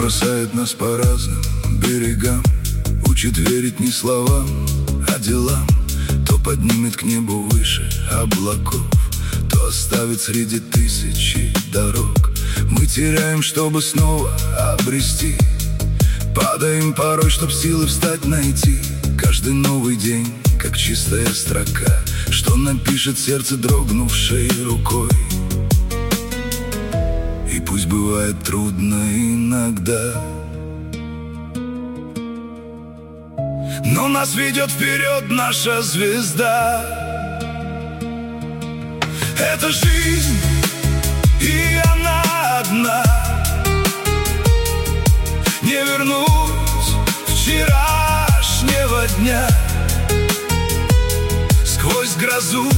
бросает нас по разным берегам, учит верить не словам, а делам. То поднимет к небу выше облаков, то оставит среди тысячи дорог. Мы теряем, чтобы снова обрести, падаем порой, чтоб силы встать найти. Каждый новый день, как чистая строка, что напишет сердце дрогнувшей рукой. И пусть бывает трудно иногда, но нас ведет вперед наша звезда. Это жизнь, и она одна. Не вернуть вчерашнего дня. Сквозь грозу,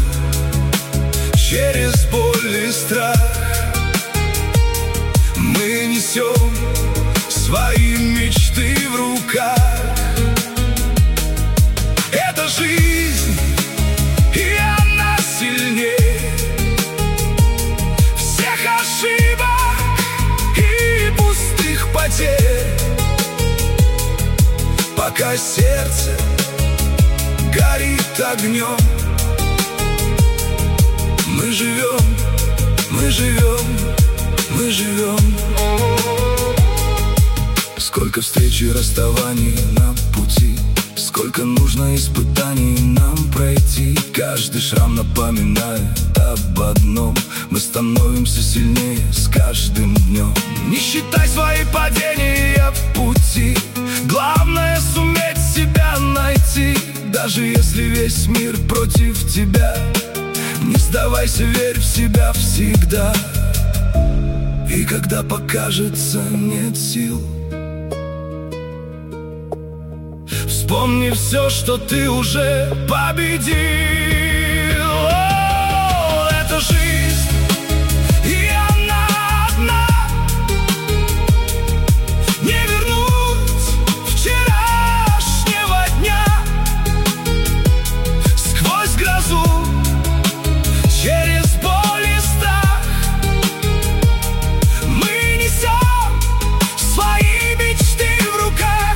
через боль и страх мы несем свои мечты в руках. Это жизнь, и она сильнее всех ошибок и пустых потерь. Пока сердце горит огнем, мы живем, мы живем, мы живем. Сколько встреч и расставаний на пути, сколько нужно испытаний нам пройти. Каждый шрам напоминает об одном: мы становимся сильнее с каждым днем. Не считай свои падения в пути, главное суметь себя найти. Даже если весь мир против тебя, не сдавайся, верь в себя всегда. И когда покажется нет сил, вспомни все, что ты уже победил. О, это жизнь, и она одна. Не вернуть вчерашнего дня. Сквозь грозу, через боль и страх мы несем свои мечты в руках.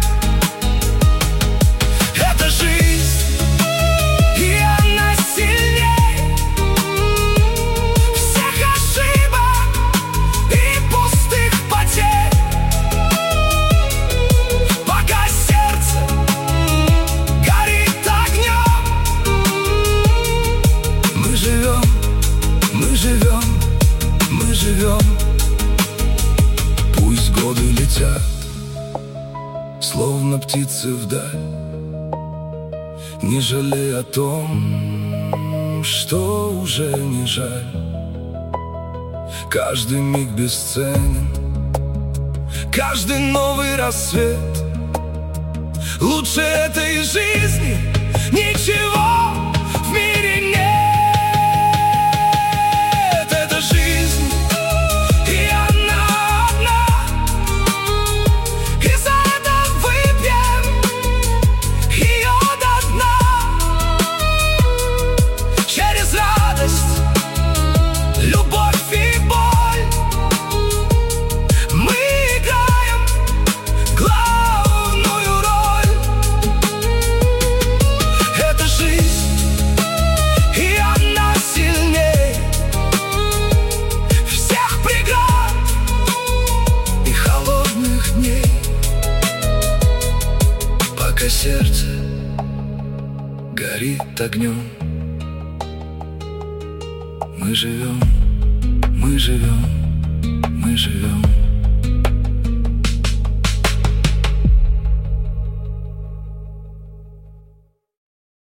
Это жизнь, и она сильней всех ошибок и пустых потерь. Пока сердце горит огнем, мы живем, мы живем, мы живем. Пусть годы летят, словно птицы вдаль, не жалей о том, что уже не жаль. Каждый миг бесценен, каждый новый рассвет. Лучше этой жизни ничего в мире нет. Это жизнь, и она одна. И за это выпьем ее до дна. Через радость, любовь и боль мы играем главную роль. Это жизнь, и она сильней всех преград и холодных дней. Пока сердце горит огнем, мы живем, мы живем, мы живем.